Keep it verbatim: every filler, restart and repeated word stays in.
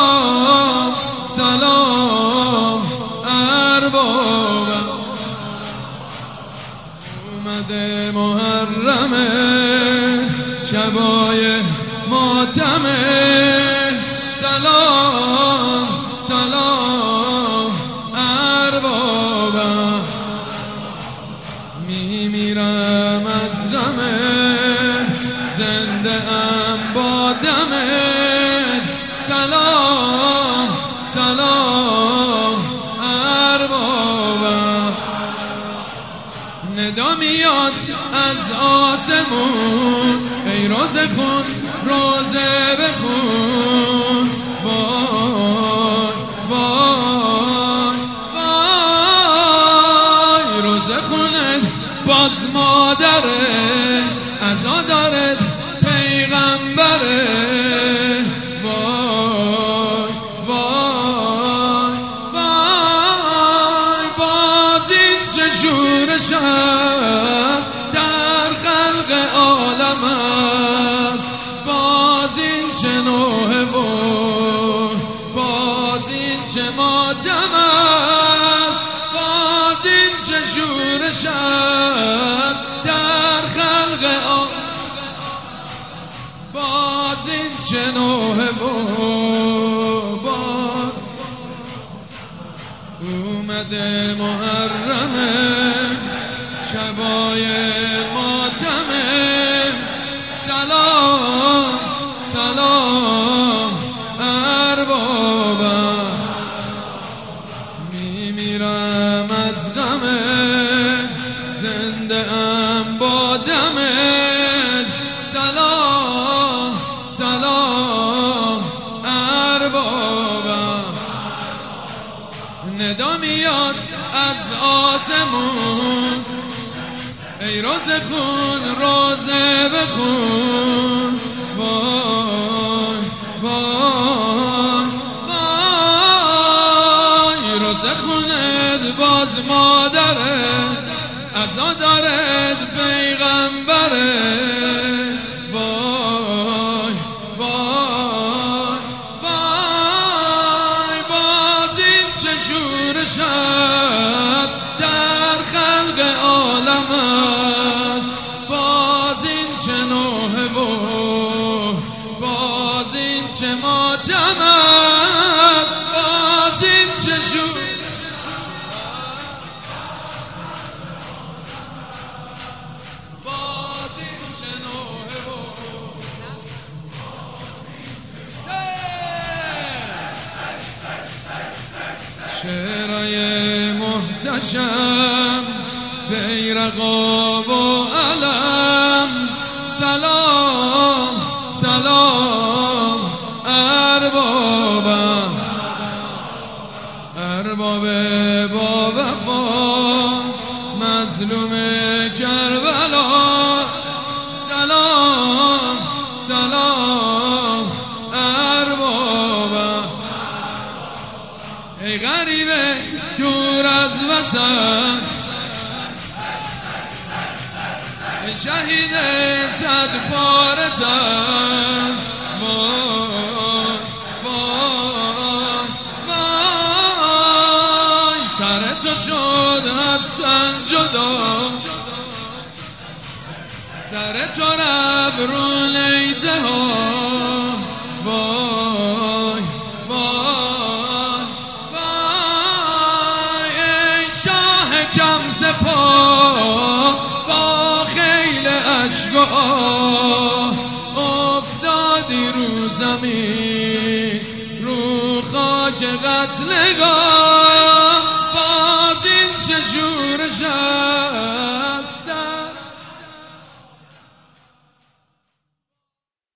سلام سلام اربابم. اومده محرمه شبای ماتمه، سلام سلام اربابم. میمیرم از غمه زنده ام با دمت، سلام سلام اربابم. ندا میاد از آسمون ای روزه خون روزه بخون، وای وای وای روزه خونه باز مادره عزا داره پیغمبره، وای وای وای باز این چه شورش است در خلق عالم است، باز این چه نوحه و باز این چه ماتم است، باز این چه شورش است در خلق عالم، باز این چه نوحه و باز اومده محرمه شبای ماتمه، سلام سلام اربابم. میمیرم از غمه زنده ام با دمت، سلام سلام اربابم. ندا میاد از آسمون ای روزه خون روزه بخون، وای وای وای روزه خونت باز مادره عزا دارد پیغمبره، وای وای وای باز این چه شورش است در خلق عالم است، باز این چه نوحه و باز این چه ماتم است، باز این چه شورش باز این چه نوحه و شعرهای محتشم بیرقا و علم، سلام سلام اربابم. ارباب با وفا مظلوم کربلا، سلام سلام اربابم. ای غریبه دور از وطن ای شهید صد پارتن، وای وای وای سر تو شد هستن جدا، سر تو رفت رو نیزه ها، وای وای وای ای شاه کم سپاه با خیل اشک و آه افتادی رو زمین رو خاک قتلگاه،